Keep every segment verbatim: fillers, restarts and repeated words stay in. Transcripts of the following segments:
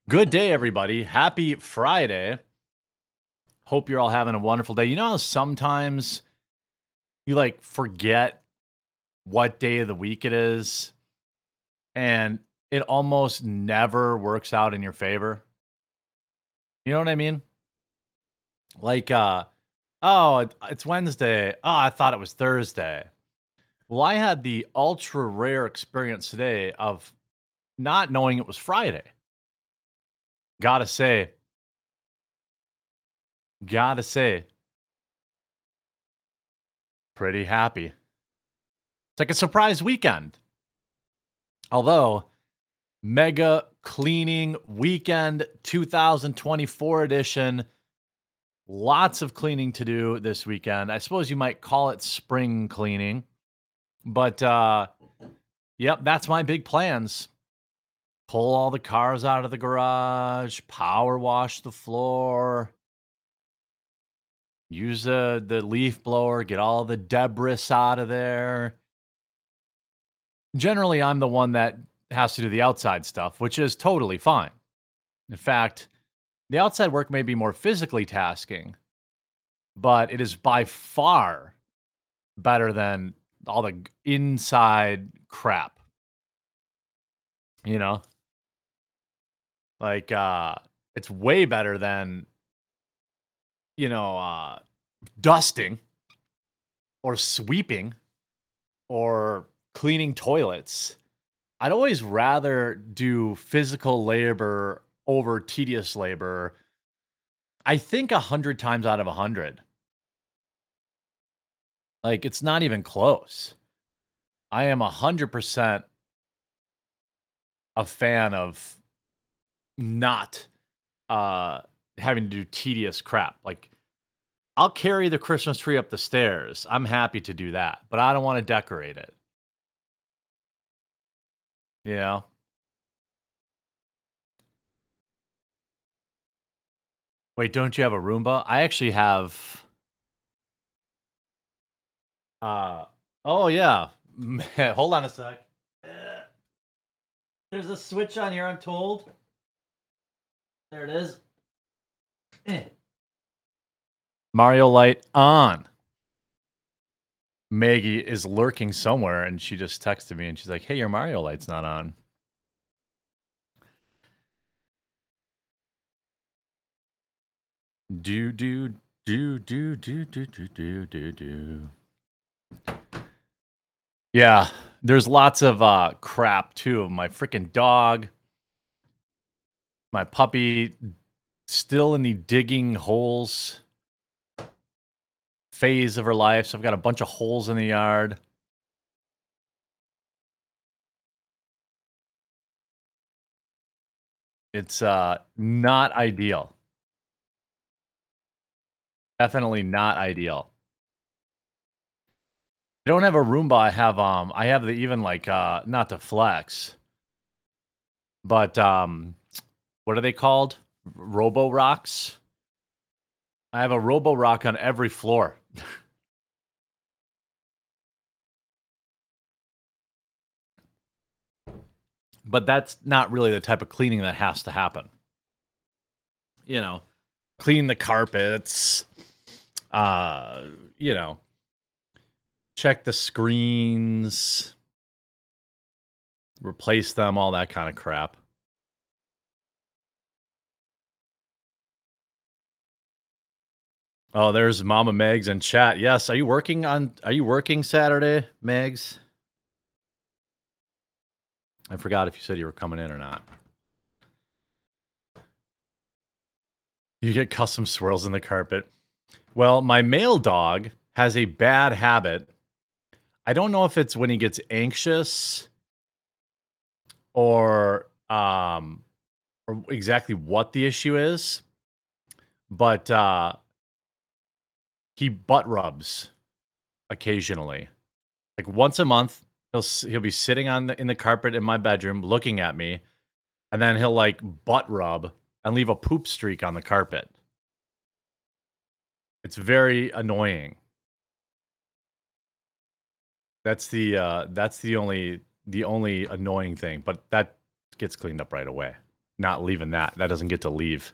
Good day, everybody. Happy Friday. Hope you're all having a wonderful day. You know how sometimes you like forget what day of the week it is and it almost never works out in your favor? You know what I mean? Like, uh, oh, it- it's Wednesday. Oh, I thought it was Thursday. Well, I had the ultra rare experience today of not knowing it was Friday. Gotta say, gotta say, pretty happy. It's like a surprise weekend. Although, Mega Cleaning Weekend twenty twenty-four edition. Lots of cleaning to do this weekend. I suppose you might call it spring cleaning. But, uh, yep, that's my big plans. Pull all the cars out of the garage, power wash the floor, use the, the leaf blower, get all the debris out of there. Generally, I'm the one that has to do the outside stuff, which is totally fine. In fact, the outside work may be more physically tasking, but it is by far better than all the g- inside crap. You know, like uh, it's way better than you know uh, dusting or sweeping or cleaning toilets. I'd always rather do physical labor over tedious labor. I think a hundred times out of a hundred. Like it's not even close. I am a hundred percent a fan of not uh having to do tedious crap. Like I'll carry the Christmas tree up the stairs. I'm happy to do that, but I don't want to decorate it. You know? Wait, don't you have a Roomba? I actually have uh oh yeah. Hold on a sec. Uh, There's a switch on here, I'm told. There it is. Eh. Mario Light on. Maggie is lurking somewhere and she just texted me and she's like, "Hey, your Mario Light's not on." Do do do do do do do do do do. Yeah, there's lots of uh crap too. My freaking dog, my puppy, still in the digging holes phase of her life. So I've got a bunch of holes in the yard. It's uh not ideal. Definitely not ideal. I don't have a Roomba. I have um I have the even like uh not to flex, but um what are they called? Robo rocks. I have a Robo rock on every floor. But that's not really the type of cleaning that has to happen. You know, clean the carpets, uh, you know, check the screens, replace them, all that kind of crap. Oh, there's Mama Megs in chat. Yes, are you working on are you working Saturday, Megs? I forgot if you said you were coming in or not. You get custom swirls in the carpet. Well, my male dog has a bad habit. I don't know if it's when he gets anxious or um or exactly what the issue is, but uh he butt rubs occasionally. Like once a month, he'll s- he'll be sitting on the in the carpet in my bedroom looking at me, and then he'll like butt rub and leave a poop streak on the carpet. It's very annoying. That's the uh that's the only the only annoying thing, but that gets cleaned up right away. not leaving that. That doesn't get to leave.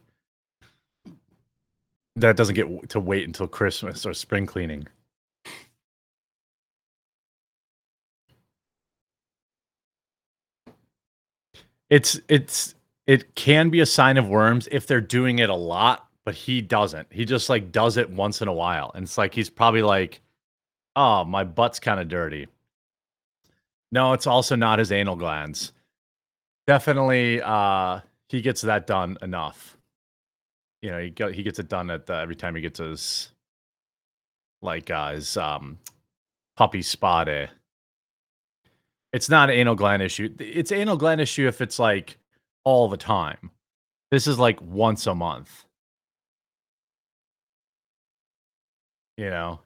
That doesn't get w- to wait until Christmas or spring cleaning. It's it's it can be a sign of worms if they're doing it a lot, but he doesn't. He just like does it once in a while. And it's like he's probably like, "Oh, my butt's kind of dirty." No, it's also not his anal glands. Definitely uh he gets that done enough. You know, he go, he gets it done at the, every time he gets his like uh his um puppy spa day. It's not an anal gland issue. It's anal gland issue if it's like all the time. This is like once a month, you know.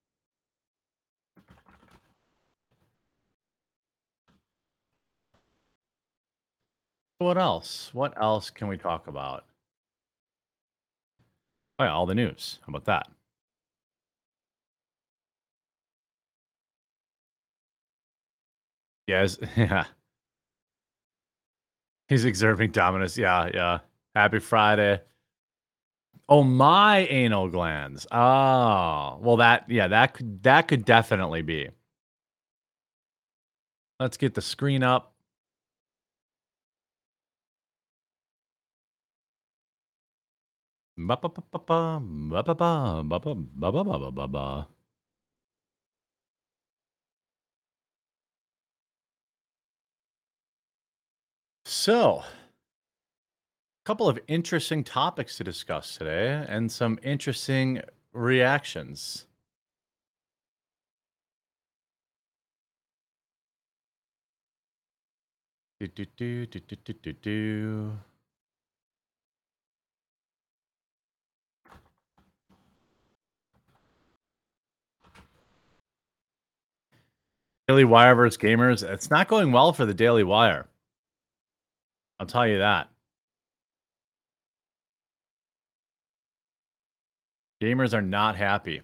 What else? What else can we talk about? Oh, yeah, all the news. How about that? Yes, yeah. He's exerting dominance. Yeah, yeah. Happy Friday. Oh, my anal glands. Oh, well, that yeah, that could that could definitely be. Let's get the screen up. Ba-ba-ba-ba-ba, ba-ba-ba, ba-ba, ba-ba-ba-ba-ba. So, a couple of interesting topics to discuss today and some interesting reactions. Do, do, do, do, do, do, do, do. Daily Wire versus Gamers. It's not going well for the Daily Wire. I'll tell you that. Gamers are not happy.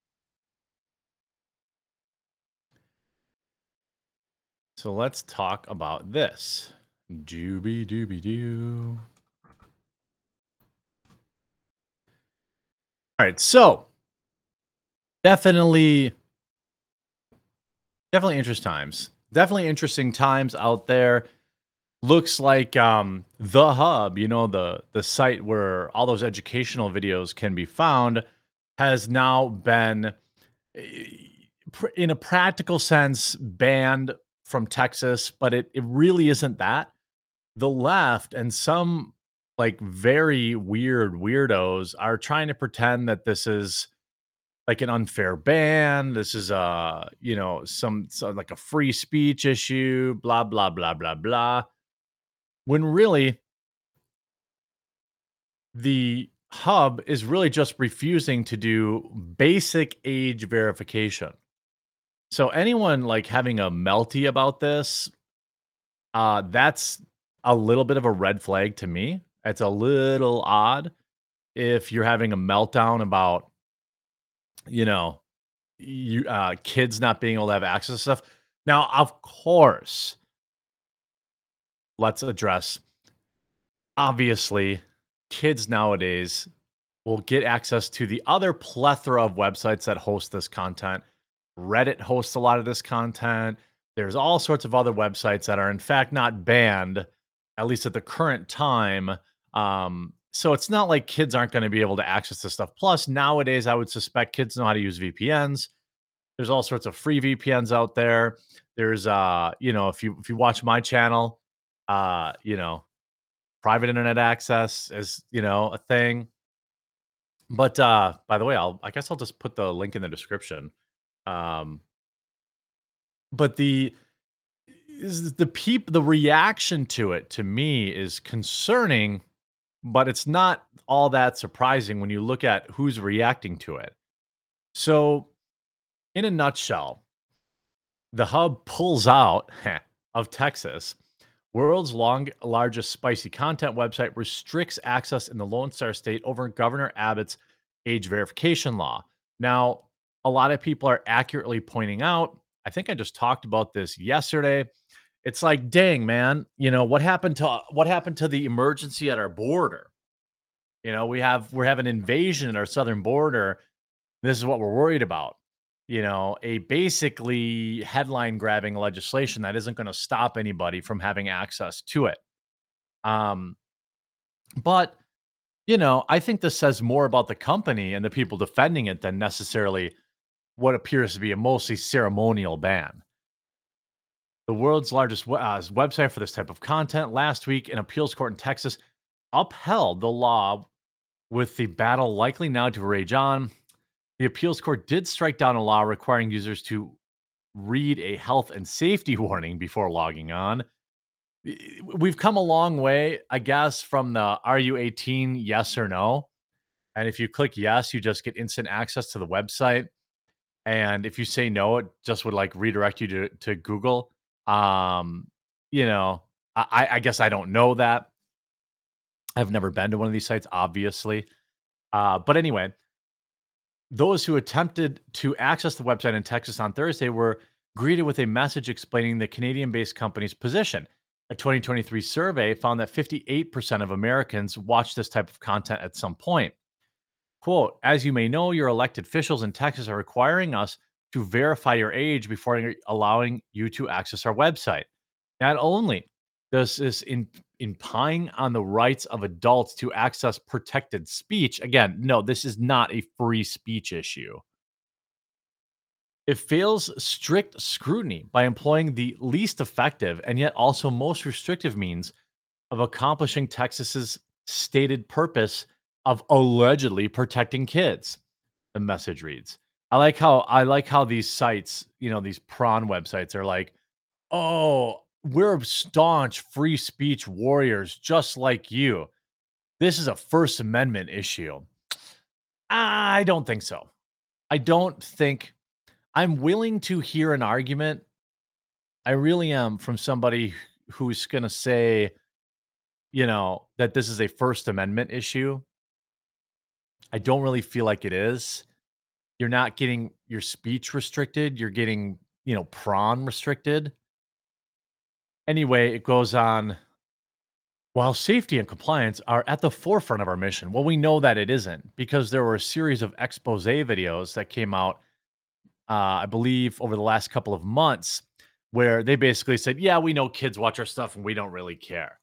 So let's talk about this. Dooby dooby doo. All right, so definitely, definitely interest times. Definitely interesting times out there. Looks like um, the hub, you know, the the site where all those educational videos can be found, has now been, eh, pr- in a practical sense, banned from Texas. But it it really isn't that. The left and some like very weird weirdos are trying to pretend that this is like an unfair ban. This is a, you know, some, some like a free speech issue, blah, blah, blah, blah, blah. When really the hub is really just refusing to do basic age verification. So anyone like having a melty about this, uh, that's a little bit of a red flag to me. It's a little odd if you're having a meltdown about, you know, you uh kids not being able to have access to stuff. Now, of course, let's address obviously kids nowadays will get access to the other plethora of websites that host this content. Reddit hosts a lot of this content. There's all sorts of other websites that are in fact not banned, at least at the current time. Um, so it's not like kids aren't going to be able to access this stuff. Plus, nowadays, I would suspect kids know how to use V P Ns. There's all sorts of free V P Ns out there. There's uh, you know, if you if you watch my channel, uh, you know, private internet access is, you know, a thing. But uh by the way, I'll I guess I'll just put the link in the description. Um but the is the peep the reaction to it to me is concerning, but it's not all that surprising when you look at who's reacting to it. So, in a nutshell, the hub pulls out of Texas. World's long, largest spicy content website restricts access in the Lone Star State over Governor Abbott's age verification law. Now, a lot of people are accurately pointing out, I think I just talked about this yesterday. It's like, dang, man, you know, what happened to what happened to the emergency at our border? You know, we have we have an invasion at our southern border. This is what we're worried about. You know, a basically headline grabbing legislation that isn't going to stop anybody from having access to it. Um, but you know, I think this says more about the company and the people defending it than necessarily what appears to be a mostly ceremonial ban. The world's largest we- uh, website for this type of content last week, an appeals court in Texas upheld the law with the battle likely now to rage on. The appeals court did strike down a law requiring users to read a health and safety warning before logging on. We've come a long way, I guess, from the are you eighteen, yes or no. And if you click yes, you just get instant access to the website. And if you say no, it just would like redirect you to, to Google. Um, you know, I, I guess I don't know that. I've never been to one of these sites, obviously. Uh, but anyway, those who attempted to access the website in Texas on Thursday were greeted with a message explaining the Canadian based company's position. A twenty twenty-three survey found that fifty-eight percent of Americans watch this type of content at some point. Quote, as you may know, your elected officials in Texas are requiring us to verify your age before allowing you to access our website. Not only does this in, implying on the rights of adults to access protected speech, again, no, this is not a free speech issue. It fails strict scrutiny by employing the least effective and yet also most restrictive means of accomplishing Texas's stated purpose of allegedly protecting kids. The message reads. I like how I like how these sites, you know, these prawn websites are like, "Oh, we're staunch free speech warriors just like you. This is a First Amendment issue." I don't think so. I don't think I'm willing to hear an argument. I really am, from somebody who's going to say, you know, that this is a First Amendment issue. I don't really feel like it is. You're not getting your speech restricted. You're getting, you know, prawn restricted. Anyway, it goes on. While safety and compliance are at the forefront of our mission, well, we know that it isn't, because there were a series of expose videos that came out, uh, I believe, over the last couple of months, where they basically said, yeah, we know kids watch our stuff and we don't really care.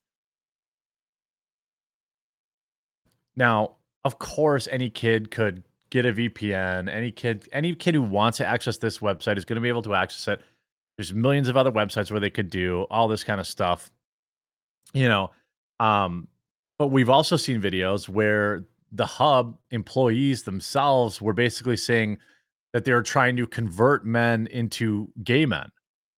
Now, of course, any kid could get a V P N. Any kid, any kid who wants to access this website is going to be able to access it. There's millions of other websites where they could do all this kind of stuff, you know. Um, but we've also seen videos where the hub employees themselves were basically saying that they're trying to convert men into gay men.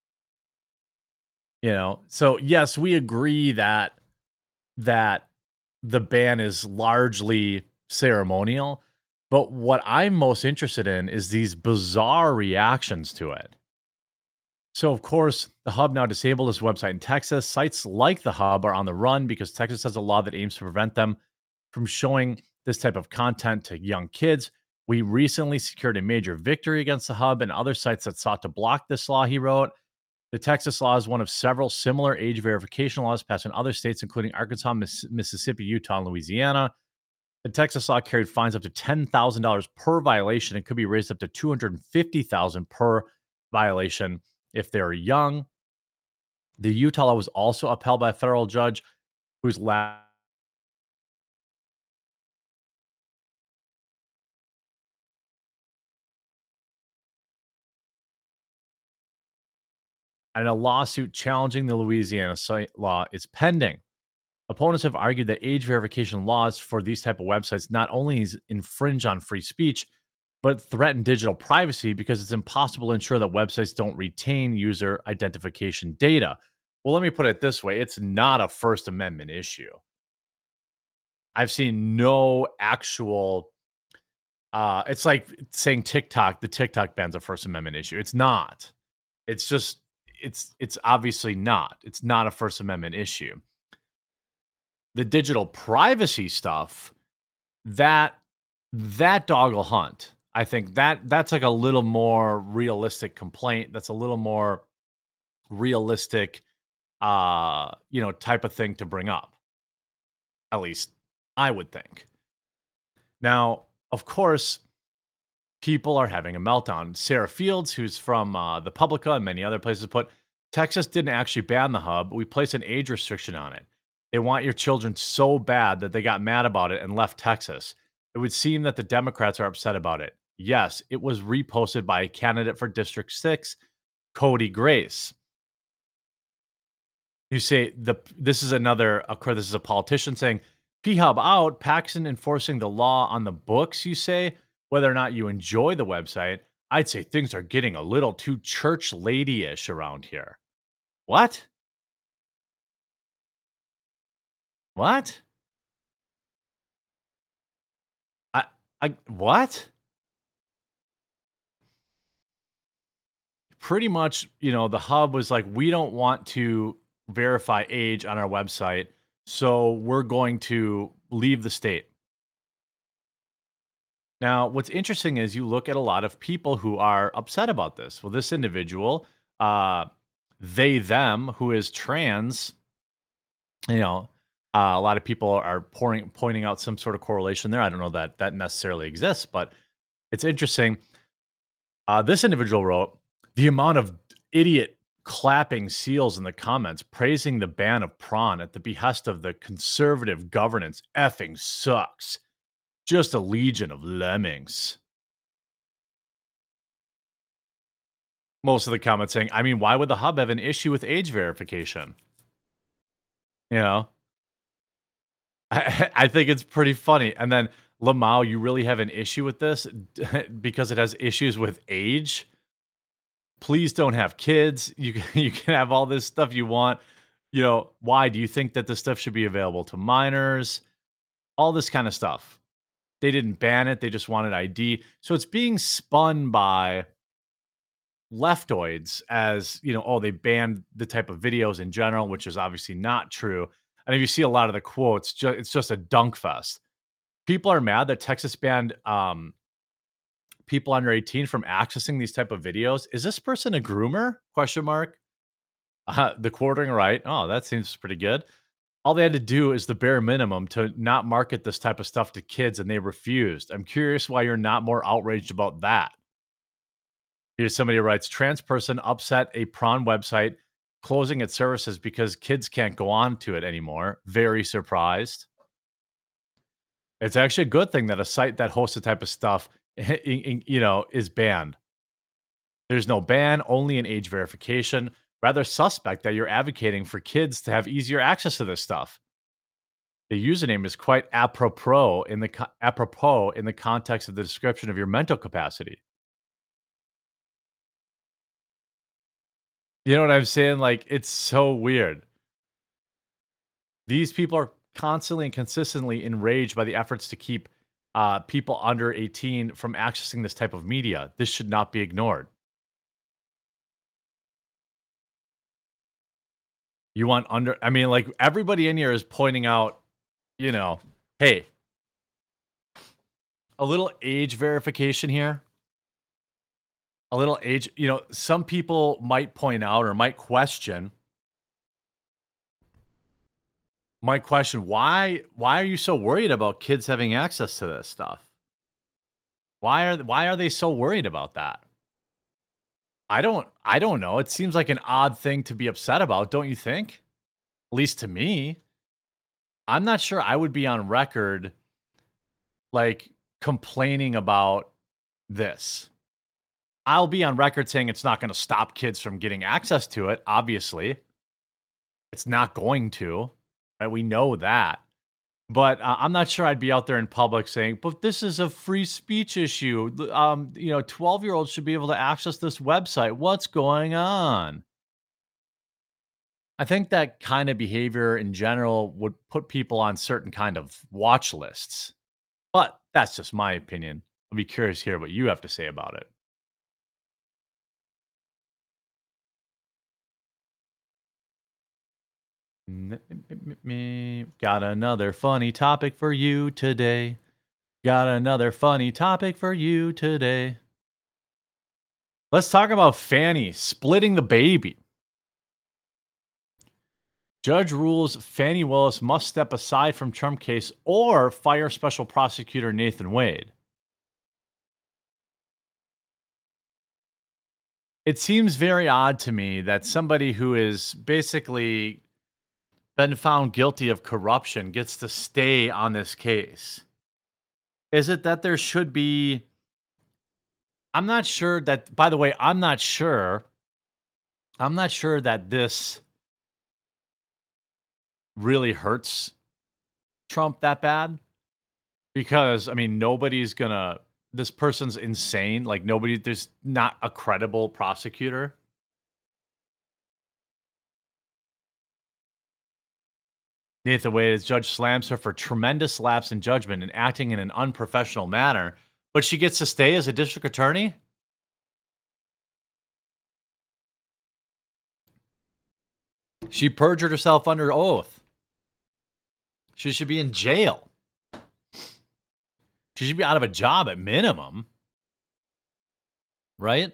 You know, so yes, we agree that that the ban is largely ceremonial, but what I'm most interested in is these bizarre reactions to it. So, of course, the Hub now disabled this website in Texas. Sites like the Hub are on the run because Texas has a law that aims to prevent them from showing this type of content to young kids. We recently secured a major victory against the Hub and other sites that sought to block this law, he wrote. The Texas law is one of several similar age verification laws passed in other states, including Arkansas, Miss- Mississippi, Utah, and Louisiana. The Texas law carried fines up to ten thousand dollars per violation and could be raised up to two hundred fifty thousand dollars per violation if they're young. The Utah law was also upheld by a federal judge whose last and a lawsuit challenging the Louisiana site law is pending. Opponents have argued that age verification laws for these type of websites not only infringe on free speech, but threaten digital privacy because it's impossible to ensure that websites don't retain user identification data. Well, let me put it this way. It's not a First Amendment issue. I've seen no actual, uh, it's like saying TikTok, the TikTok ban's a First Amendment issue. It's not. It's just, it's, it's obviously not. It's not a First Amendment issue. The digital privacy stuff, that, that dog will hunt. I think that that's like a little more realistic complaint. That's a little more realistic uh, you know, type of thing to bring up. At least I would think. Now, of course, people are having a meltdown. Sarah Fields, who's from uh, the Publica and many other places, put Texas didn't actually ban the hub. We placed an age restriction on it. They want your children so bad that they got mad about it and left Texas. It would seem that the Democrats are upset about it. Yes, it was reposted by a candidate for District six, Cody Grace. You say the this is another, of course, this is a politician saying, P-Hub out, Paxton enforcing the law on the books, you say? Whether or not you enjoy the website, I'd say things are getting a little too church lady-ish around here. What? What? I I what? Pretty much, you know, the hub was like, we don't want to verify age on our website, so we're going to leave the state. Now, what's interesting is you look at a lot of people who are upset about this. Well, this individual, uh, they, them, who is trans, you know, uh, a lot of people are pouring, pointing out some sort of correlation there. I don't know that that necessarily exists, but it's interesting. Uh, this individual wrote, the amount of idiot clapping seals in the comments praising the ban of prawn at the behest of the conservative governance effing sucks. Just a legion of lemmings. Most of the comments saying, I mean, why would the hub have an issue with age verification? You know, I, I think it's pretty funny. And then, Lamau, you really have an issue with this because it has issues with age? Please don't have kids. You can, you can have all this stuff you want. You know, why do you think that this stuff should be available to minors? All this kind of stuff. They didn't ban it. They just wanted I D. So it's being spun by leftoids as, you know, oh, they banned the type of videos in general, which is obviously not true. And if you see a lot of the quotes, ju- it's just a dunk fest. People are mad that Texas banned um, people under eighteen from accessing these type of videos. Is this person a groomer? Question mark. Uh, the quartering right. Oh, that seems pretty good. All they had to do is the bare minimum to not market this type of stuff to kids, and they refused. I'm curious why you're not more outraged about that. Here's somebody who writes, trans person upset a prawn website closing its services because kids can't go on to it anymore. Very surprised. It's actually a good thing that a site that hosts the type of stuff, you know, is banned. There's no ban, only an age verification. Rather suspect that you're advocating for kids to have easier access to this stuff. The username is quite apropos in the apropos in the context of the description of your mental capacity. You know what I'm saying? Like, it's so weird. These people are constantly and consistently enraged by the efforts to keep uh, people under eighteen from accessing this type of media. This should not be ignored. You want under, I mean, like, everybody in here is pointing out, you know, hey, a little age verification here. A little age, you know, some people might point out or might question, might question why why are you so worried about kids having access to this stuff? Why are why are they so worried about that? I don't I don't know. It seems like an odd thing to be upset about, don't you think? At least to me. I'm not sure I would be on record like complaining about this. I'll be on record saying it's not going to stop kids from getting access to it. Obviously, it's not going to. Right? We know that. But uh, I'm not sure I'd be out there in public saying, "But this is a free speech issue. Um, you know, twelve year olds should be able to access this website. What's going on?" I think that kind of behavior in general would put people on certain kind of watch lists. But that's just my opinion. I'll be curious to hear what you have to say about it. M- m- m- me. Got another funny topic for you today. Got another funny topic for you today. Let's talk about Fanny splitting the baby. Judge rules Fani Willis must step aside from Trump case or fire special prosecutor Nathan Wade. It seems very odd to me that somebody who is basically been found guilty of corruption gets to stay on this case. Is it that there should be I'm not sure that by the way, I'm not sure I'm not sure that this really hurts Trump that bad because I mean nobody's gonna this person's insane. Like nobody there's not a credible prosecutor. Nathan Wade, as judge slams her for tremendous lapse in judgment and acting in an unprofessional manner, but she gets to stay as a district attorney? She perjured herself under oath. She should be in jail. She should be out of a job at minimum. Right?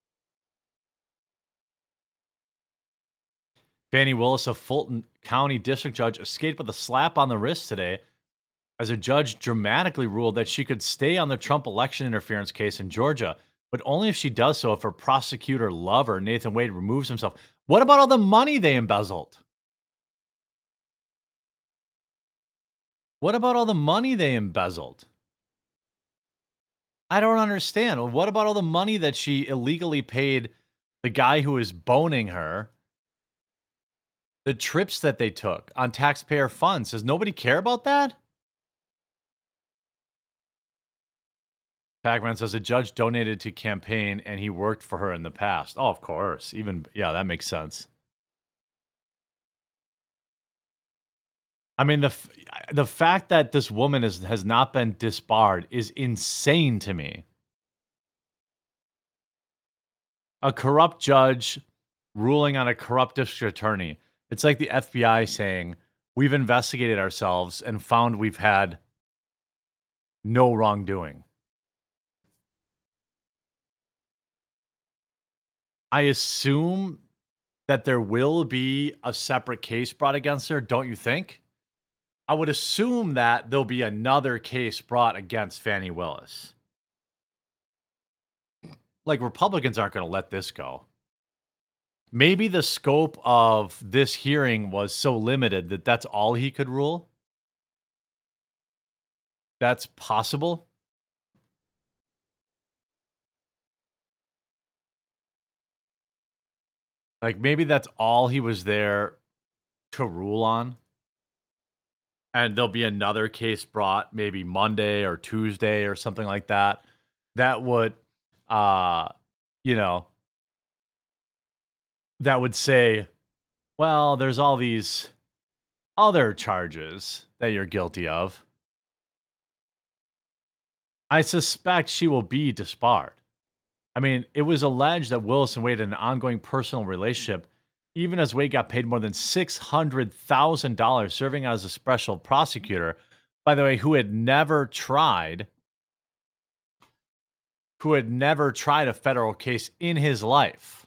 Fani Willis, a Fulton County district judge, escaped with a slap on the wrist today as a judge dramatically ruled that she could stay on the Trump election interference case in Georgia, but only if she does so if her prosecutor lover, Nathan Wade, removes himself. What about all the money they embezzled? What about all the money they embezzled? I don't understand. What about all the money that she illegally paid the guy who was boning her? The trips that they took on taxpayer funds. Does nobody care about that? Pac-Man says a judge donated to campaign and he worked for her in the past. Oh, of course. Even, yeah, that makes sense. I mean, the the fact that this woman is, has not been disbarred is insane to me. A corrupt judge ruling on a corrupt district attorney. It's like the F B I saying, we've investigated ourselves and found we've had no wrongdoing. I assume that there will be a separate case brought against her, don't you think? I would assume that there'll be another case brought against Fani Willis. Like, Republicans aren't going to let this go. Maybe the scope of this hearing was so limited that that's all he could rule. That's possible. Like, maybe that's all he was there to rule on. And there'll be another case brought maybe Monday or Tuesday or something like that. That would, uh, you know, that would say, well, there's all these other charges that you're guilty of. I suspect she will be disbarred. I mean, it was alleged that Willis and Wade had an ongoing personal relationship, even as Wade got paid more than six hundred thousand dollars serving as a special prosecutor, by the way, who had never tried, who had never tried a federal case in his life.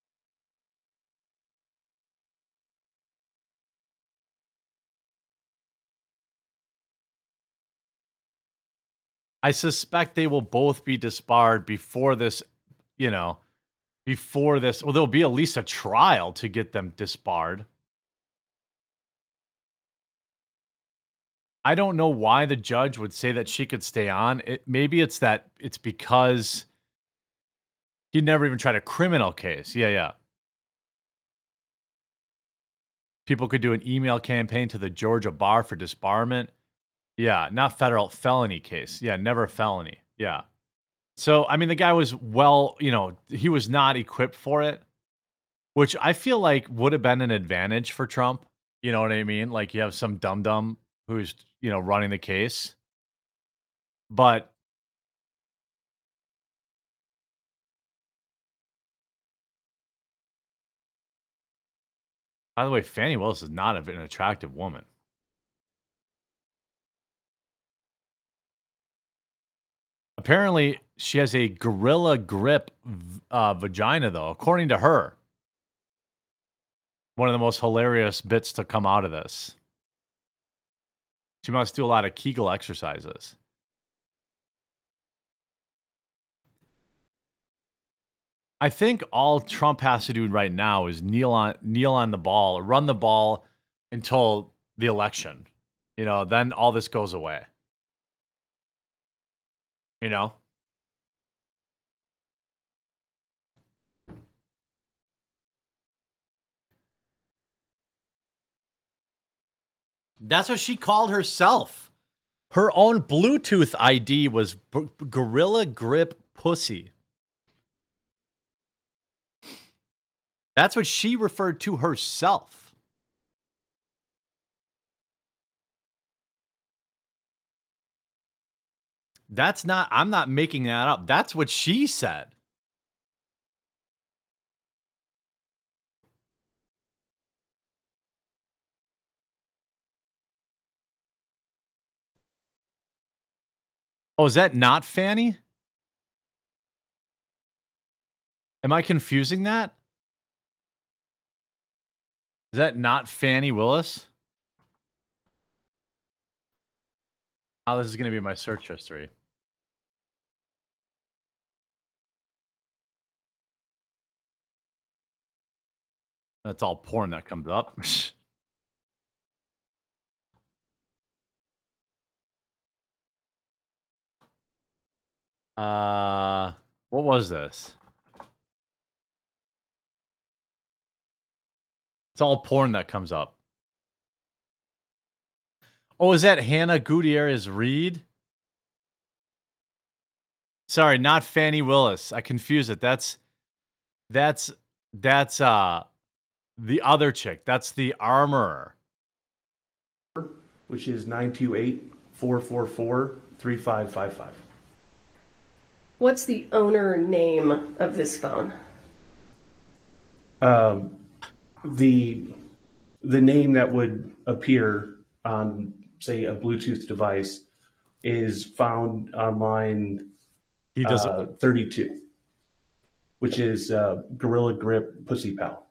I suspect they will both be disbarred before this, you know, before this. Well, there'll be at least a trial to get them disbarred. I don't know why the judge would say that she could stay on. It, maybe it's that it's because he never even tried a criminal case. Yeah, yeah. People could do an email campaign to the Georgia bar for disbarment. Yeah, not federal felony case. Yeah, never a felony. Yeah. So, I mean, the guy was well, you know, he was not equipped for it, which I feel like would have been an advantage for Trump. You know what I mean? Like you have some dum dum who's, you know, running the case. But by the way, Fani Willis is not an attractive woman. Apparently, she has a gorilla grip uh, vagina, though, according to her. one of the most hilarious bits to come out of this. She must do a lot of Kegel exercises. I think all Trump has to do right now is kneel on kneel on the ball, run the ball until the election. You know, then all this goes away. You know? That's what she called herself. Her own Bluetooth I D was B- Gorilla Grip Pussy. That's what she referred to herself. That's not, I'm not making that up. That's what she said. Oh, is that not Fanny? Am I confusing that? Is that not Fannie Willis? Oh, this is going to be my search history. That's all porn that comes up. uh, what was this? It's all porn that comes up. Oh, is that Hannah Gutierrez Reed? Sorry, not Fannie Willis. I confuse it. That's that's that's uh the other chick. That's the armorer. Which is nine two eight, four four four, three five five five. What's the owner name of this phone? Um, the the name that would appear on, say, a Bluetooth device is found on line He does uh, thirty-two, which is uh, Gorilla Grip Pussy Pal.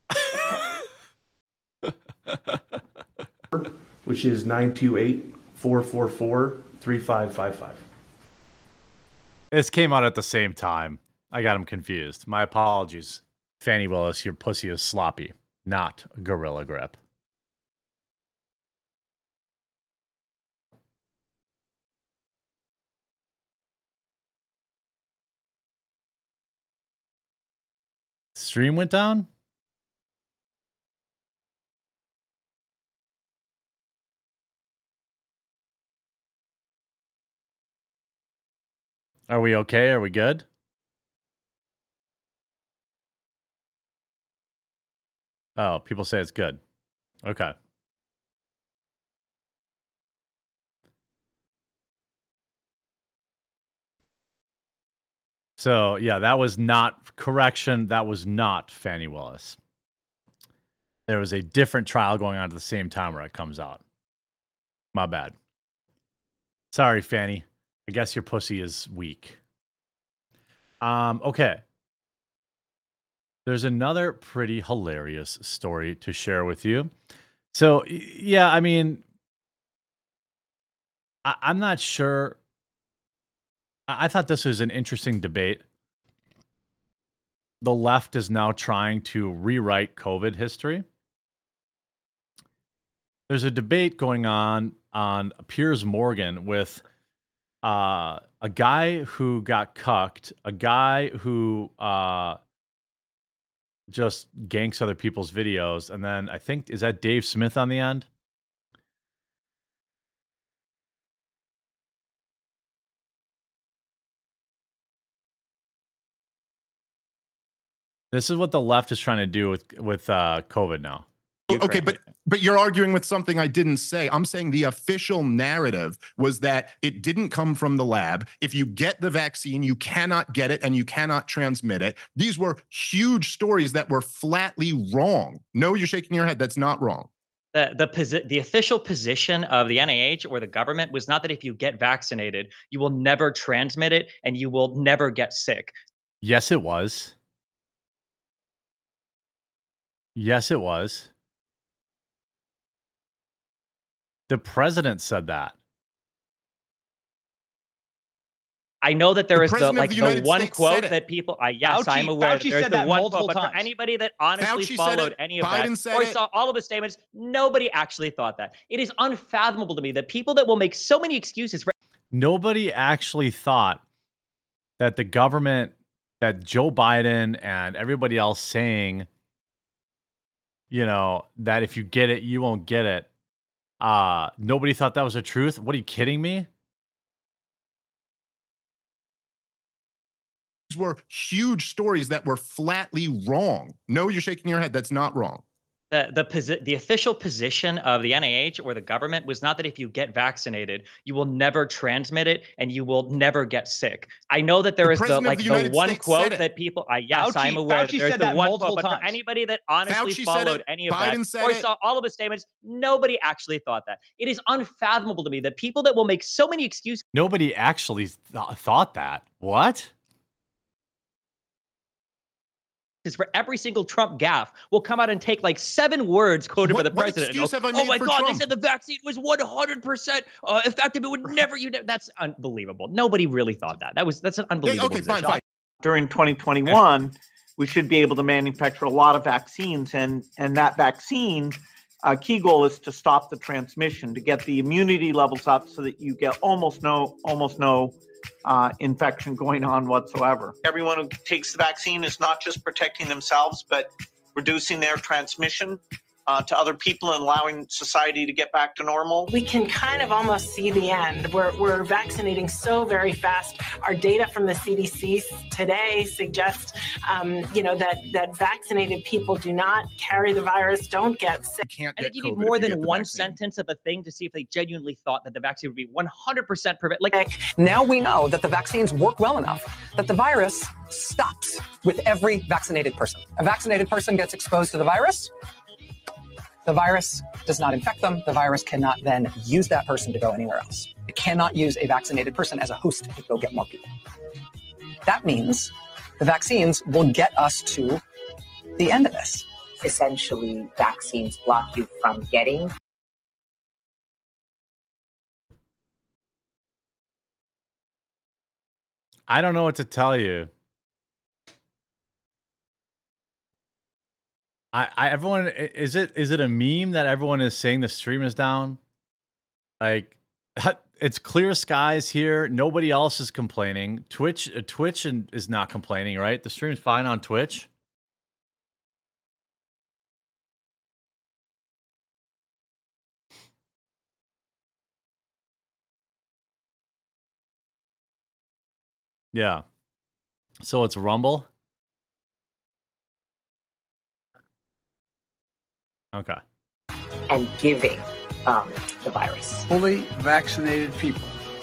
Which is nine two eight, four four four, three five five five. This came out at the same time. I got him confused. My apologies. Fannie Willis, your pussy is sloppy, not Gorilla Grip. Stream went down? Are we okay? Are we good? Oh, people say it's good. Okay. So, yeah, that was not, correction, that was not Fannie Willis. There was a different trial going on at the same time where it comes out. My bad. Sorry, Fanny. I guess your pussy is weak. Um, okay. There's another pretty hilarious story to share with you. So, yeah, I mean, I, I'm not sure. I, I thought this was an interesting debate. The left is now trying to rewrite COVID history. There's a debate going on on Piers Morgan with uh, a guy who got cucked, a guy who uh, just ganks other people's videos, and then I think, is that Dave Smith on the end? This is what the left is trying to do with with uh, COVID now. Okay, but but you're arguing with something I didn't say. I'm saying the official narrative was that it didn't come from the lab. If you get the vaccine, you cannot get it and you cannot transmit it. These were huge stories that were flatly wrong. No, you're shaking your head. That's not wrong. The the posi- the official position of the N I H or the government was not that if you get vaccinated, you will never transmit it and you will never get sick. Yes, it was. Yes, it was. The president said that. I know that there The is the president of like the the, United one States quote said it. that people. I yes, Fauci- I'm aware. Fauci that there's said the that one multiple quote, but for times. anybody that honestly Fauci said followed it. any of Biden that said or it. saw all of the statements, nobody actually thought that. It is unfathomable to me that people that will make so many excuses for Nobody actually thought that the government, that Joe Biden and everybody else saying, you know, that if you get it, you won't get it. Uh, nobody thought that was the truth. What are you kidding me? These were huge stories that were flatly wrong. No, you're shaking your head. That's not wrong. the the posi- the official position of the N I H or the government was not that if you get vaccinated, you will never transmit it and you will never get sick. I know that there The is the president of like the the, United one States quote said it. that people. I yes, Fauci- I'm aware. that Fauci there's said the that one multiple quote, but for times. anybody that honestly Fauci said followed it. any of Biden that said or it. saw all of the statements, nobody actually thought that. It is unfathomable to me that people that will make so many excuses. Nobody actually th- thought that. What? For every single Trump gaffe will come out and take like seven words quoted What- by the what president. and excuse go, have I oh made my for God, Trump?" they said the vaccine was one hundred percent uh, effective. It would never, you know, that's unbelievable. Nobody really thought that. That was, that's an Yeah, unbelievable okay, fine, position. fine. During twenty twenty-one, we should be able to manufacture a lot of vaccines, and and that vaccine, uh, key goal is to stop the transmission, to get the immunity levels up so that you get almost no almost no uh, infection going on whatsoever. Everyone who takes the vaccine is not just protecting themselves, but reducing their transmission uh, to other people and allowing society to get back to normal. We can kind of almost see the end. We're, we're vaccinating so very fast. Our data from the C D C today suggests, um, you know, that, that vaccinated people do not carry the virus, don't get sick. You can't I get think you need COVID more if you than get the one vaccine. sentence of a thing to see if they genuinely thought that the vaccine would be one hundred percent prevent. Like, Now we know that the vaccines work well enough that the virus stops with every vaccinated person. A vaccinated person gets exposed to the virus. The virus does not infect them. The virus cannot then use that person to go anywhere else. It cannot use a vaccinated person as a host to go get more people. That means the vaccines will get us to the end of this. Essentially, vaccines block you from getting. I don't know what to tell you. I, I everyone i- is it is it a meme that everyone is saying the stream is down? Like it's clear skies here. Nobody else is complaining. Twitch uh, Twitch and is not complaining, right? The stream's fine on Twitch. Yeah. So it's Rumble. Okay. And giving um, the virus. Fully vaccinated people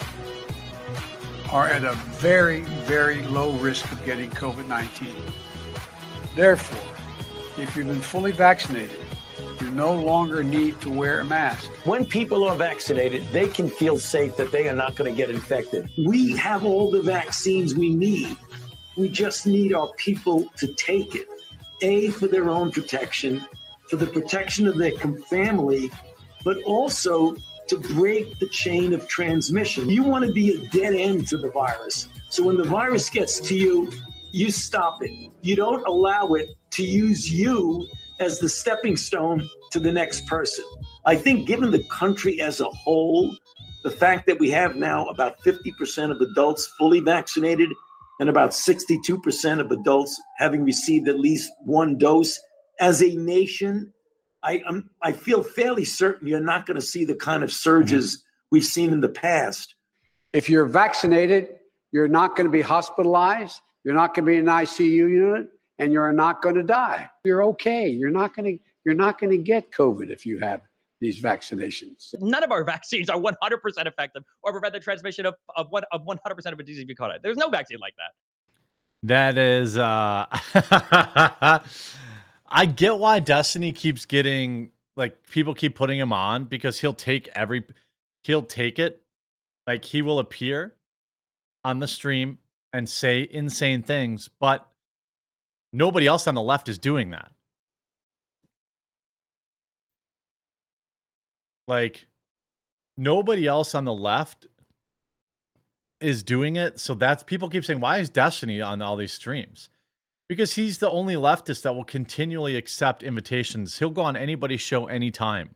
are at a very, very low risk of getting COVID nineteen. Therefore, if you've been fully vaccinated, you no longer need to wear a mask. When people are vaccinated, they can feel safe that they are not going to get infected. We have all the vaccines we need. We just need our people to take it. A, for their own protection, for the protection of their family, but also to break the chain of transmission. You want to be a dead end to the virus. So when the virus gets to you, you stop it. You don't allow it to use you as the stepping stone to the next person. I think given the country as a whole, the fact that we have now about fifty percent of adults fully vaccinated and about sixty-two percent of adults having received at least one dose, as a nation, I, I'm, I feel fairly certain you're not going to see the kind of surges we've seen in the past. If you're vaccinated, you're not going to be hospitalized, you're not going to be in an I C U unit, and you're not going to die. You're okay. You're not going to you're not going to get COVID if you have these vaccinations. none of our vaccines are one hundred percent effective or prevent the transmission of, of, one, of one hundred percent of a disease if you caught it. There's no vaccine like that. That is uh I get why Destiny keeps getting like people keep putting him on because he'll take every he'll take it. Like he will appear on the stream and say insane things, but nobody else on the left is doing that. Like, nobody else on the left is doing it. So that's people keep saying, why is Destiny on all these streams? Because he's the only leftist that will continually accept invitations. He'll go on anybody's show anytime.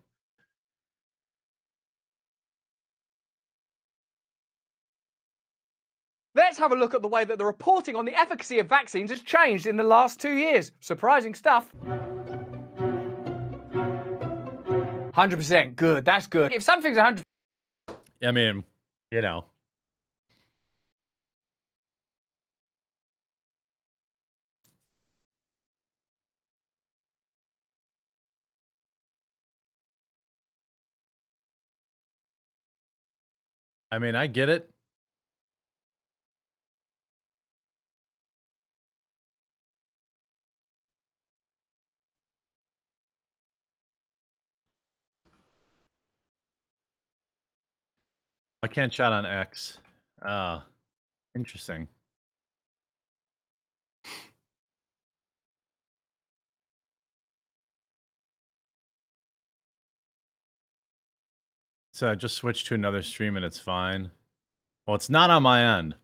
Let's have a look at the way that the reporting on the efficacy of vaccines has changed in the last two years. Surprising stuff. one hundred percent good. That's good. If something's one hundred I mean, you know. I mean, I get it. I can't chat on X. Ah, interesting. So I just switched to another stream and it's fine. Well, it's not on my end.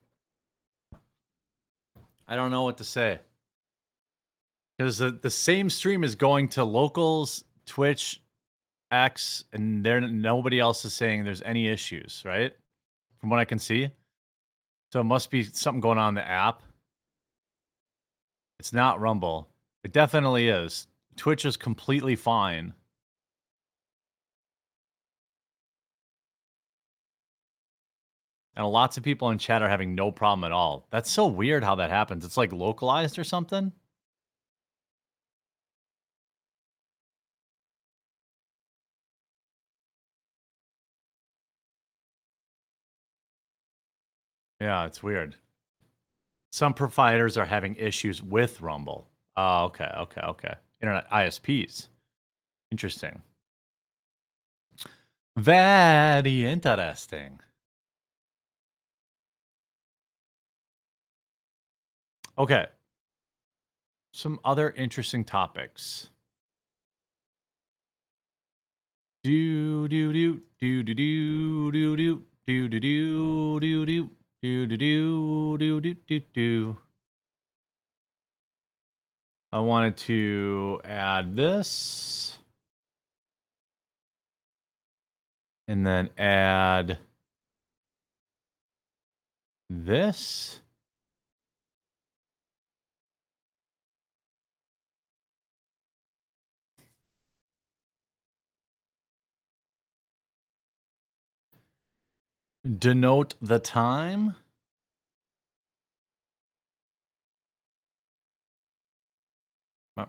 I don't know what to say. Because the, the same stream is going to locals, Twitch, X, and there nobody else is saying there's any issues, right? From what I can see. So it must be something going on in the app. It's not Rumble. It definitely is. Twitch is completely fine. And lots of people in chat are having no problem at all. That's so weird how that happens. It's like localized or something. Yeah, it's weird. Some providers are having issues with Rumble. Oh, okay, okay, okay. Internet I S Ps. Interesting. Very interesting. Okay. Some other interesting topics. Do do do do do do do do do do do do do. Do do do do do do do. I wanted to add this, and then add this. Denote the time. I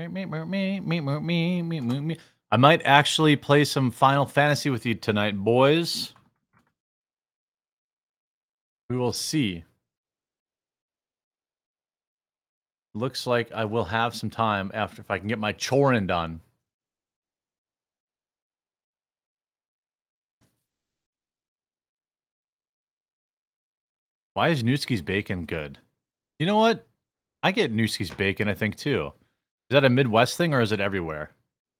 might actually play some Final Fantasy with you tonight, boys. We will see. Looks like I will have some time after if I can get my chorin done. Why is Newski's bacon good? You know what? I get Newski's bacon, I think, too. Is that a Midwest thing or is it everywhere?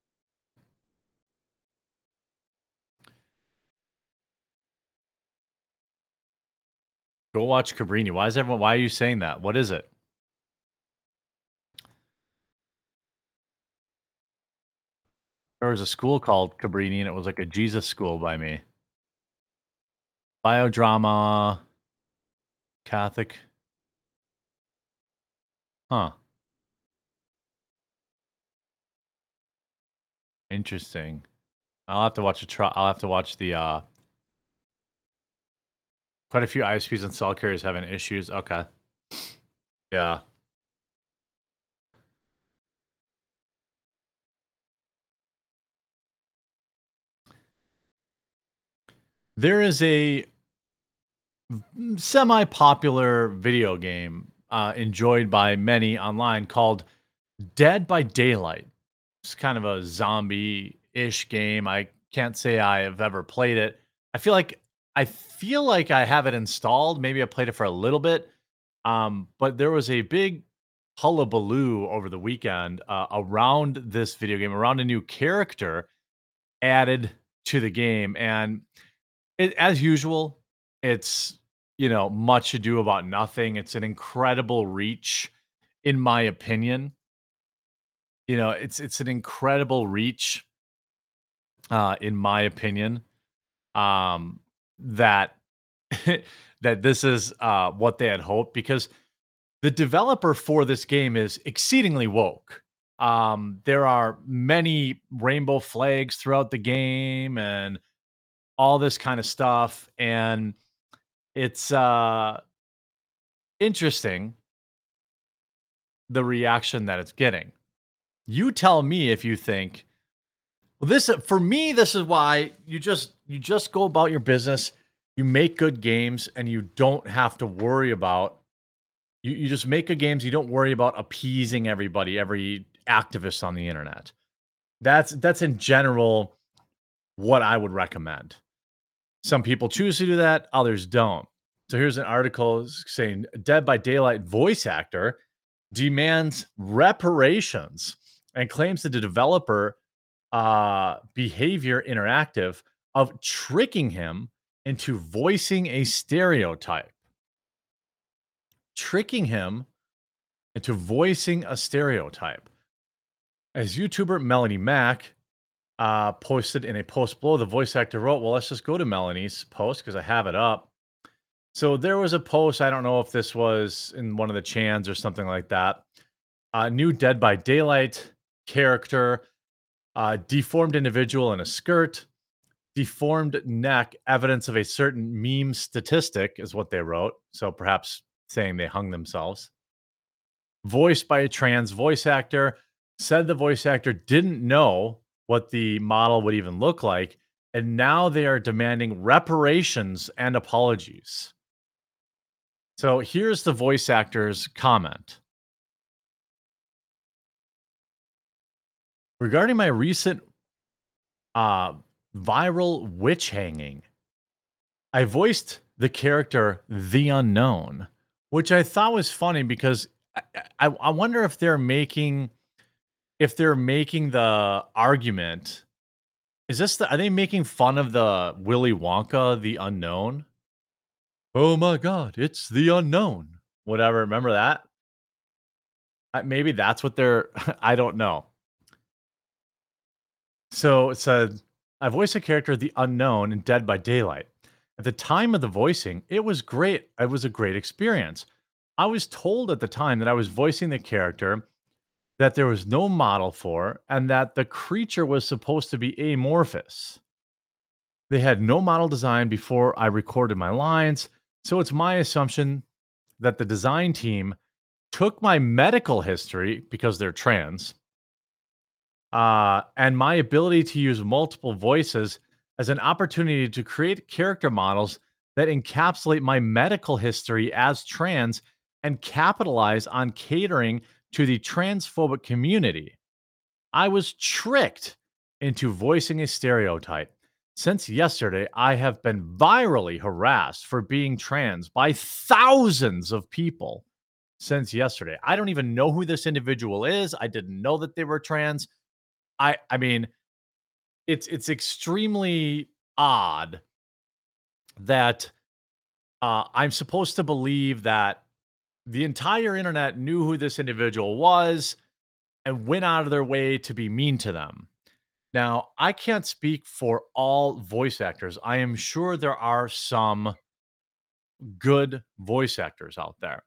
Go watch Cabrini. Why is everyone? Why are you saying that? What is it? There was a school called Cabrini, and it was like a Jesus school by me. Biodrama, Catholic. Huh. Interesting. I'll have to watch a try. I'll have to watch the. uh Quite a few I S Ps and cell carriers having issues. Okay. Yeah. There is a semi-popular video game uh, enjoyed by many online called Dead by Daylight. It's kind of a zombie-ish game. I can't say I have ever played it. I feel like I feel like I have it installed. Maybe I played it for a little bit. Um, but there was a big hullabaloo over the weekend uh, around this video game, around a new character added to the game. And it, as usual, it's, you know, much ado about nothing. It's an incredible reach, in my opinion. You know, it's it's an incredible reach, uh, in my opinion, um, that that this is uh, what they had hoped, because the developer for this game is exceedingly woke. Um, there are many rainbow flags throughout the game and all this kind of stuff, and it's uh, interesting the reaction that it's getting. You tell me if you think, well, this for me, this is why you just you just go about your business, you make good games, and you don't have to worry about you, you just make good games, you don't worry about appeasing everybody, every activist on the internet. That's that's in general what I would recommend. Some people choose to do that, others don't. So here's an article saying Dead by Daylight voice actor demands reparations and claims that the developer uh, Behavior Interactive of tricking him into voicing a stereotype. Tricking him into voicing a stereotype. As YouTuber Melanie Mack uh, posted in a post below, the voice actor wrote, well, let's just go to Melanie's post because I have it up. So there was a post, I don't know if this was in one of the chans or something like that. A new Dead by Daylight character, uh, deformed individual in a skirt, deformed neck, evidence of a certain meme statistic is what they wrote. So perhaps saying they hung themselves. Voiced by a trans voice actor, said the voice actor didn't know what the model would even look like, and now they are demanding reparations and apologies. So here's the voice actor's comment. Regarding my recent uh, viral witch hanging, I voiced the character The Unknown, which I thought was funny because I, I, I wonder if they're making if they're making the argument. Is this the, are they making fun of the Willy Wonka, The Unknown? Oh my God, it's The Unknown. Whatever. Remember that? Uh, maybe that's what they're. I don't know. So it said, I voiced a character, The Unknown, in Dead by Daylight. At the time of the voicing, it was great. It was a great experience. I was told at the time that I was voicing the character that there was no model for, and that the creature was supposed to be amorphous. They had no model design before I recorded my lines, so it's my assumption that the design team took my medical history, because they're trans, uh, and my ability to use multiple voices as an opportunity to create character models that encapsulate my medical history as trans and capitalize on catering to the transphobic community. I was tricked into voicing a stereotype. Since yesterday, I have been virally harassed for being trans by thousands of people since yesterday. I don't even know who this individual is. I didn't know that they were trans. I I mean, it's it's extremely odd that uh, I'm supposed to believe that the entire internet knew who this individual was and went out of their way to be mean to them. Now, I can't speak for all voice actors. I am sure there are some good voice actors out there,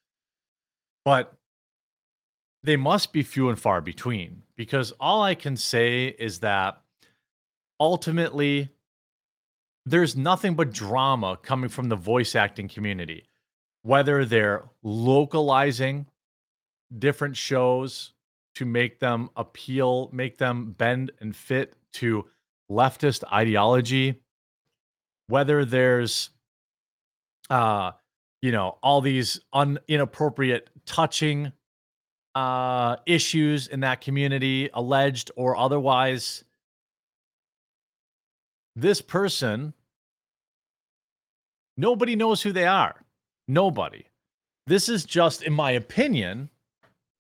but they must be few and far between, because all I can say is that ultimately there's nothing but drama coming from the voice acting community, whether they're localizing different shows to make them appeal, make them bend and fit to leftist ideology, whether there's, uh, you know, all these un- inappropriate touching uh, issues in that community, alleged or otherwise. This person, nobody knows who they are. Nobody. This is just, in my opinion,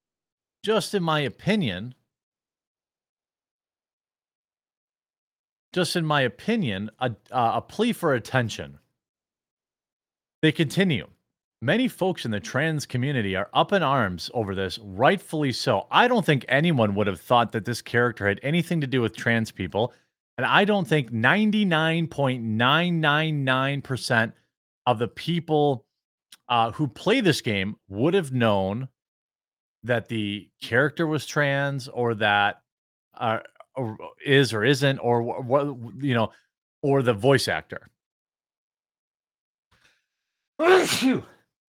just in my opinion, just in my opinion, a, uh, a plea for attention. They continue. Many folks in the trans community are up in arms over this, rightfully so. I don't think anyone would have thought that this character had anything to do with trans people. And I don't think ninety-nine point nine nine nine percent of the people uh, who play this game would have known that the character was trans, or that uh, or is or isn't, or what, you know, or the voice actor. Phew.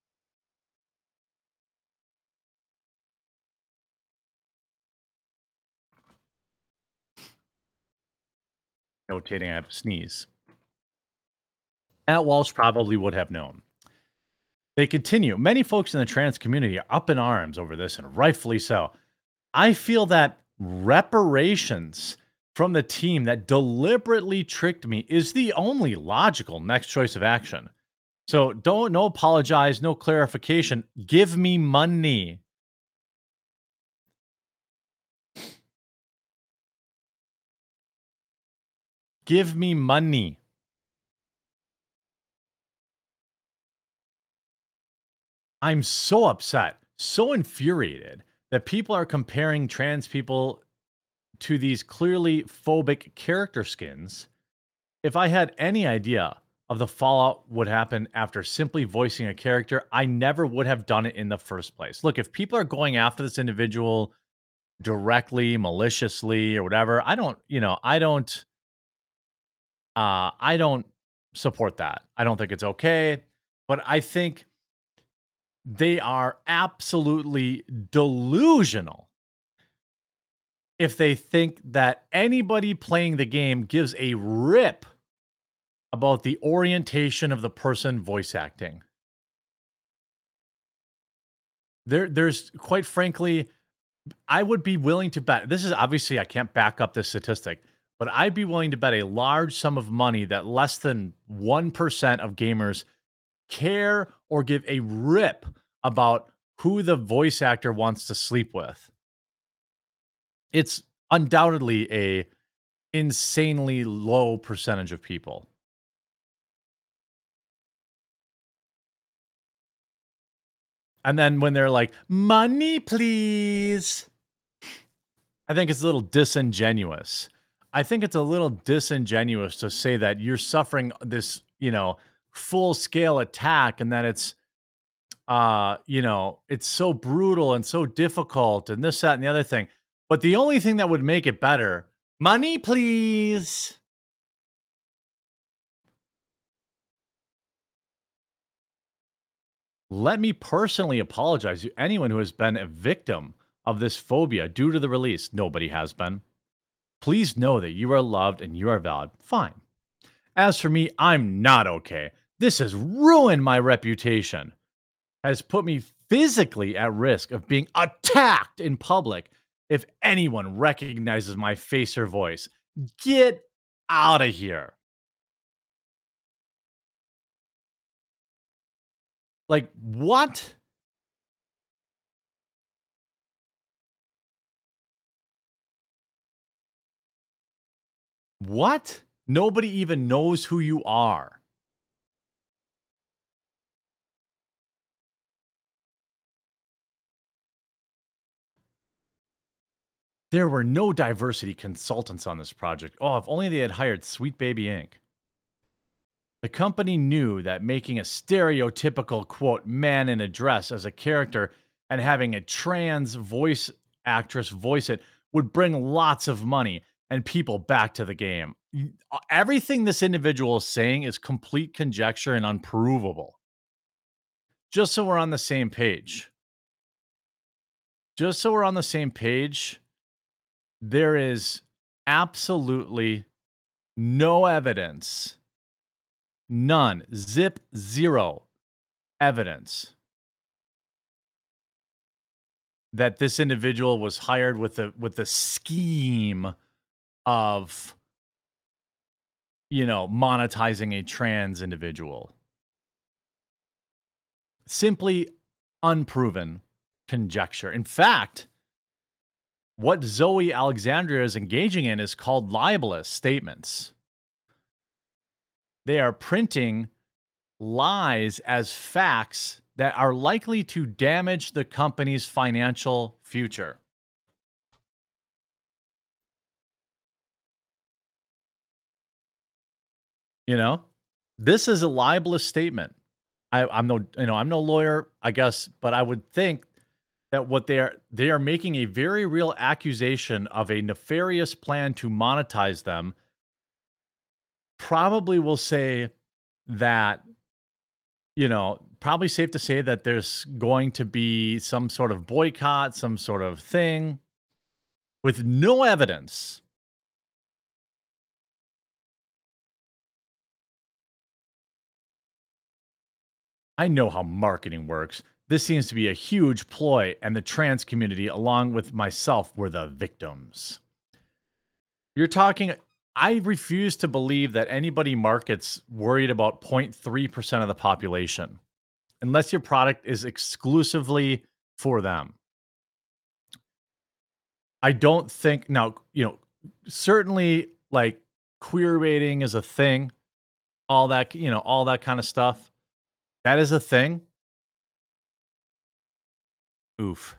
Notating, I have to sneeze. Matt Walsh probably would have known. They continue. Many folks in the trans community are up in arms over this, and rightfully so. I feel that reparations from the team that deliberately tricked me is the only logical next choice of action. So don't no apologize, no clarification. Give me money. Give me money. I'm so upset, so infuriated that people are comparing trans people to these clearly phobic character skins. If I had any idea of the fallout would happen after simply voicing a character, I never would have done it in the first place. Look, if people are going after this individual directly, maliciously, or whatever, I don't, you know, I don't, uh, I don't support that. I don't think it's okay, but I think they are absolutely delusional if they think that anybody playing the game gives a rip about the orientation of the person voice acting. There, there's quite frankly, I would be willing to bet, this is obviously, I can't back up this statistic, but I'd be willing to bet a large sum of money that less than one percent of gamers care or give a rip about who the voice actor wants to sleep with. It's undoubtedly a insanely low percentage of people. And then when they're like, money, please, I think it's a little disingenuous. I think it's a little disingenuous to say that you're suffering this, you know, full scale attack and that it's, uh, you know, it's so brutal and so difficult and this, that, and the other thing. But the only thing that would make it better, money, please. Let me personally apologize to anyone who has been a victim of this phobia due to the release. Nobody has been. Please know that you are loved and you are valid. Fine. As for me, I'm not okay. This has ruined my reputation, has put me physically at risk of being attacked in public if anyone recognizes my face or voice. Get out of here. Like, what? What? Nobody even knows who you are. There were no diversity consultants on this project. Oh, if only they had hired Sweet Baby Incorporated. The company knew that making a stereotypical, quote, man in a dress as a character and having a trans voice actress voice it would bring lots of money and people back to the game. Everything this individual is saying is complete conjecture and unprovable. Just so we're on the same page. Just so we're on the same page, there is absolutely no evidence, none, zip, zero evidence that this individual was hired with the with the scheme of, you know, monetizing a trans individual. Simply unproven conjecture. In fact, what Zoe Alexandria is engaging in is called libelous statements. They are printing lies as facts that are likely to damage the company's financial future. You know, this is a libelous statement. I, I'm no, you know, I'm no lawyer, I guess, but I would think that what they are, they are making a very real accusation of a nefarious plan to monetize them. Probably will say that, you know, probably safe to say that there's going to be some sort of boycott, some sort of thing with no evidence. I know how marketing works. This seems to be a huge ploy, and the trans community, along with myself, were the victims. You're talking, I refuse to believe that anybody markets worried about zero point three percent of the population, unless your product is exclusively for them. I don't think, now, you know, certainly like queer baiting is a thing, all that, you know, all that kind of stuff. That is a thing. Oof.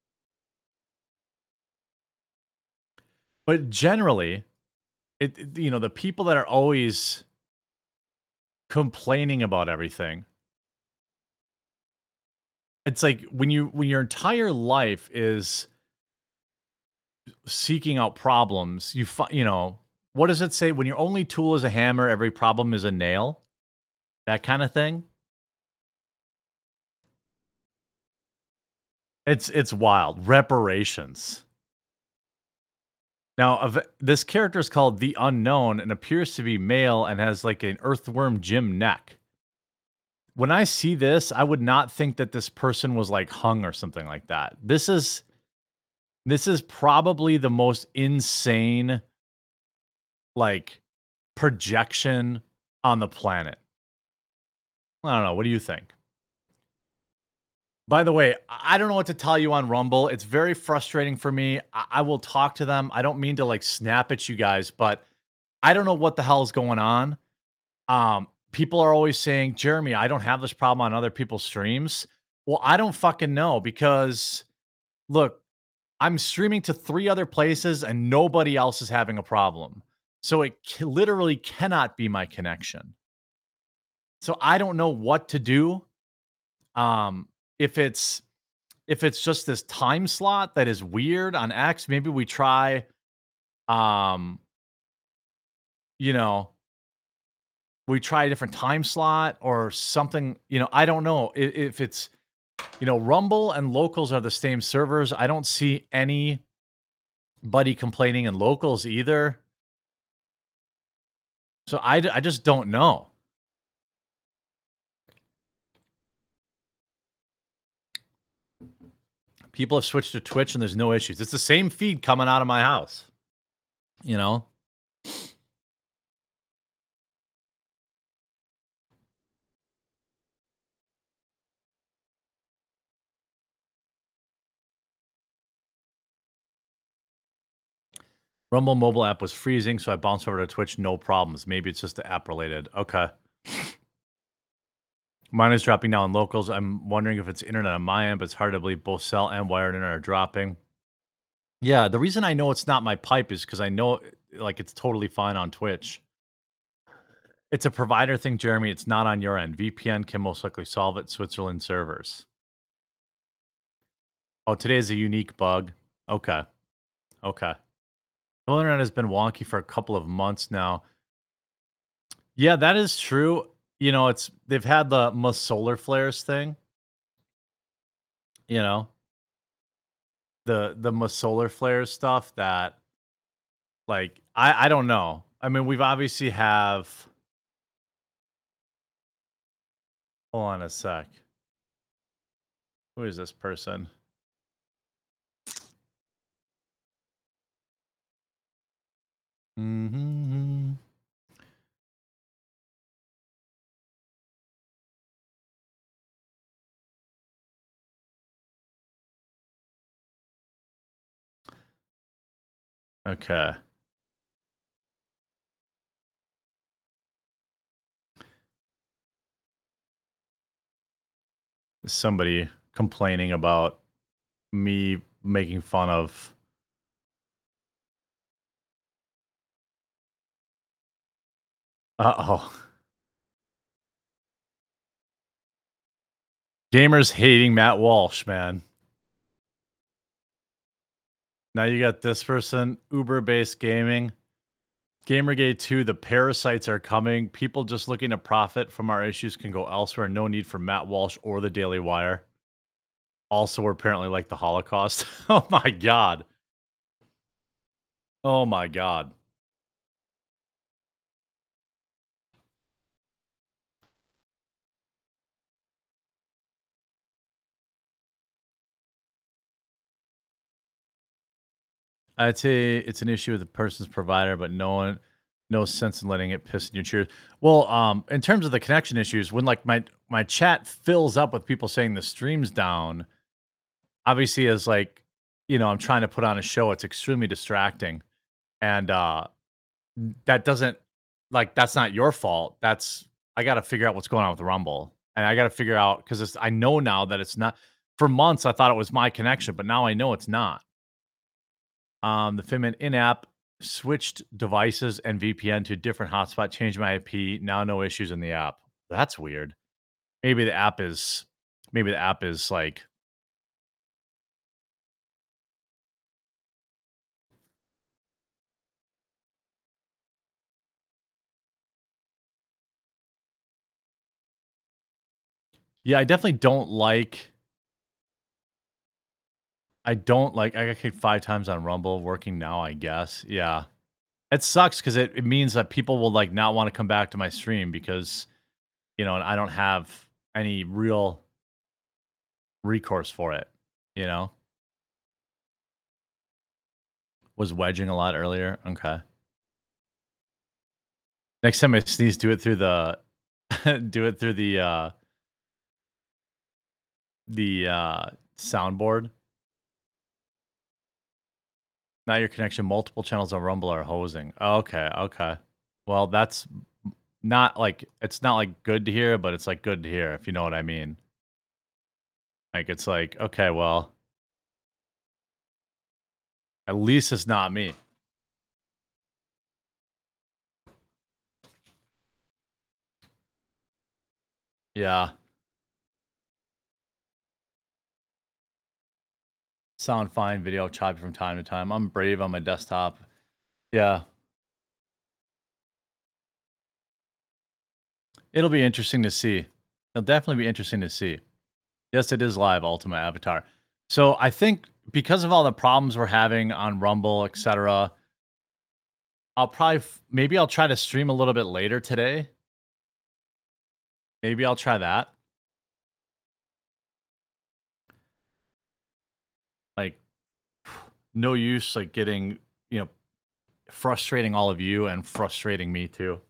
But generally, it, it- you know, the people that are always complaining about everything, it's like when you when your entire life is seeking out problems, you fi- you know, what does it say? When your only tool is a hammer, every problem is a nail. That kind of thing. It's it's wild. Reparations. Now, of this character is called the Unknown and appears to be male and has like an earthworm Jim neck. When I see this, I would not think that this person was like hung or something like that. This is this is probably the most insane like projection on the planet. I don't know. What do you think? By the way, I I don't know what to tell you on Rumble. It's very frustrating for me. I, I will talk to them. I don't mean to like snap at you guys, but I don't know what the hell is going on. Um, people are always saying, Jeremy, I don't have this problem on other people's streams. Well, I don't fucking know because look, I'm streaming to three other places and nobody else is having a problem. So it ca- literally cannot be my connection. So I don't know what to do. Um, if it's if it's just this time slot that is weird on X, maybe we try um you know, we try a different time slot or something, you know, I don't know if, if it's, you know, Rumble and Locals are the same servers. I don't see anybody complaining in Locals either. So I, d- I just don't know. People have switched to Twitch and there's no issues. It's the same feed coming out of my house, you know? Rumble mobile app was freezing, so I bounced over to Twitch, no problems. Maybe it's just the app related. Okay. Mine is dropping now in Locals. I'm wondering if it's internet on my end, but it's hard to believe both cell and wired internet are dropping. Yeah, the reason I know it's not my pipe is because I know like it's totally fine on Twitch. It's a provider thing, Jeremy. It's not on your end. V P N can most likely solve it. Switzerland servers. Oh, today is a unique bug. Okay. Okay. The internet has been wonky for a couple of months now. Yeah, that is true. You know, it's they've had the M A solar flares thing. You know, the the M A solar flares stuff that, like, I I don't know. I mean, we've obviously have. Hold on a sec. Who is this person? Mm-hmm. Okay. Somebody complaining about me making fun of Uh-oh. Gamers hating Matt Walsh, man. Now you got this person, Uber-based gaming. Gamergate two, the parasites are coming. People just looking to profit from our issues can go elsewhere. No need for Matt Walsh or the Daily Wire. Also, we're apparently like the Holocaust. Oh my God. Oh my God. I'd say it's an issue with the person's provider, but no one, no sense in letting it piss in your cheers. Well, um, in terms of the connection issues, when like my my chat fills up with people saying the stream's down, obviously as like, you know, I'm trying to put on a show, it's extremely distracting, and uh, that doesn't like that's not your fault. That's I got to figure out what's going on with Rumble, and I got to figure out because I know now that it's not. For months, I thought it was my connection, but now I know it's not. Um, the Finman in-app switched devices and V P N to a different hotspot, changed my I P. Now no issues in the app. That's weird. Maybe the app is, maybe the app is like, yeah, I definitely don't like, I don't like, I got kicked five times on Rumble, working now, I guess. Yeah. It sucks because it, it means that people will like not want to come back to my stream because, you know, I don't have any real recourse for it, you know? Was wedging a lot earlier. Okay. Next time I sneeze, do it through the, do it through the, uh, the uh, soundboard. Now your connection, multiple channels on Rumble are hosing. Okay, okay. Well, that's not like, it's not like good to hear, but it's like good to hear, if you know what I mean. Like, it's like, okay, well, at least it's not me. Yeah. Sound fine, video choppy from time to time. I'm Brave on my desktop. Yeah. It'll be interesting to see. It'll definitely be interesting to see. Yes, it is live, Ultima Avatar. So I think because of all the problems we're having on Rumble, et cetera, I'll probably, maybe I'll try to stream a little bit later today. Maybe I'll try that. Like, no use, like, getting, you know, frustrating all of you and frustrating me too.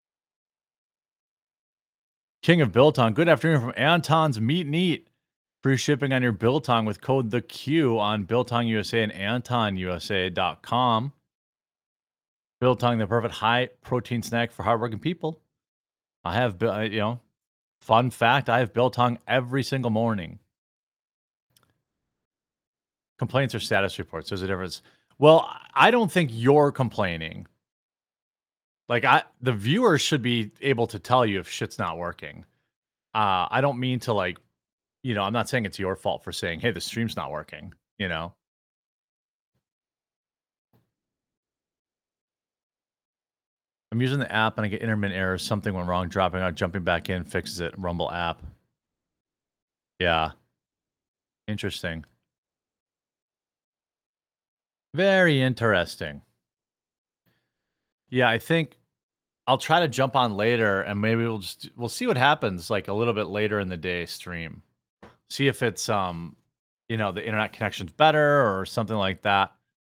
King of Biltong, good afternoon from Anton's Meat and Eat. Free shipping on your Biltong with code the Q on Biltong U S A and Anton U S A dot com. Biltong, the perfect high protein snack for hardworking people. I have, you know, fun fact, I have Biltong every single morning. Complaints or status reports, there's a difference. Well, I don't think you're complaining. Like, I, the viewers should be able to tell you if shit's not working. Uh, I don't mean to, like, you know, I'm not saying it's your fault for saying, hey, the stream's not working, you know? I'm using the app and I get intermittent errors. Something went wrong, dropping out, jumping back in, fixes it. Rumble app. Yeah. Interesting. Very interesting. Yeah, I think I'll try to jump on later and maybe we'll just, we'll see what happens like a little bit later in the day stream. See if it's, um, you know, the internet connection's better or something like that.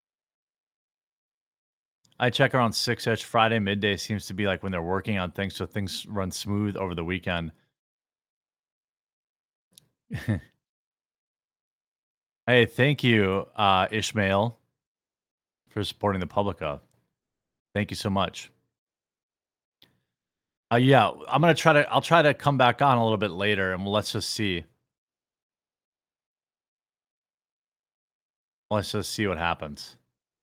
I check around six-ish. Friday midday seems to be like when they're working on things, so things run smooth over the weekend. Hey, thank you, uh, Ishmael, for supporting the Publica. Thank you so much. Uh, yeah, I'm gonna try to. I'll try to come back on a little bit later, and let's just see. Let's just see what happens.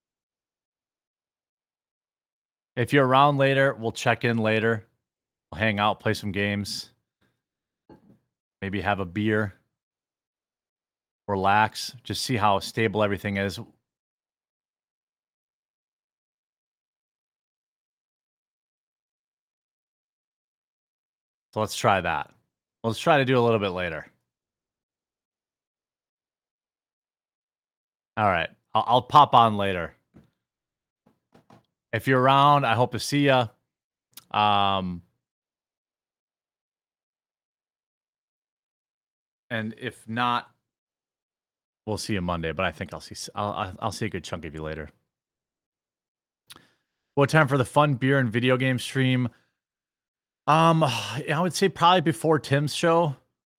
If you're around later, we'll check in later. We'll hang out, play some games. Maybe have a beer. Relax. Just see how stable everything is. So let's try that. Let's try to do a little bit later. All right. I'll, I'll pop on later. If you're around, I hope to see you. Um, and if not, we'll see you Monday. But I think I'll see. I'll I'll see a good chunk of you later. What time for the fun beer and video game stream? Um, I would say probably before Tim's show.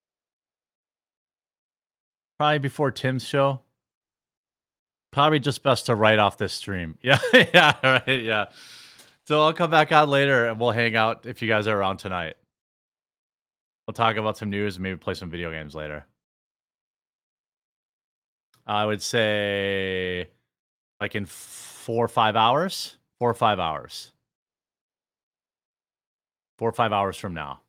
Probably before Tim's show. Probably just best to write off this stream. Yeah, yeah, right, yeah. So I'll come back on later and we'll hang out if you guys are around tonight. We'll talk about some news and maybe play some video games later. I would say like in four or five hours. Four or five hours. Four or five hours from now.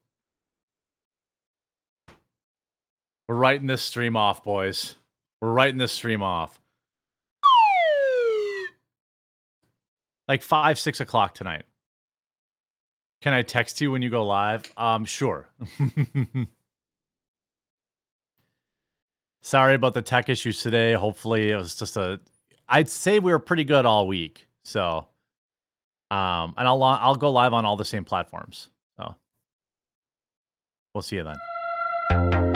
We're writing this stream off, boys. We're writing this stream off. Like five, six o'clock tonight. Can I text you when you go live? Um, sure. Sorry about the tech issues today. Hopefully it was just a. I'd say we were pretty good all week. So, um, and I'll I'll go live on all the same platforms. So, we'll see you then.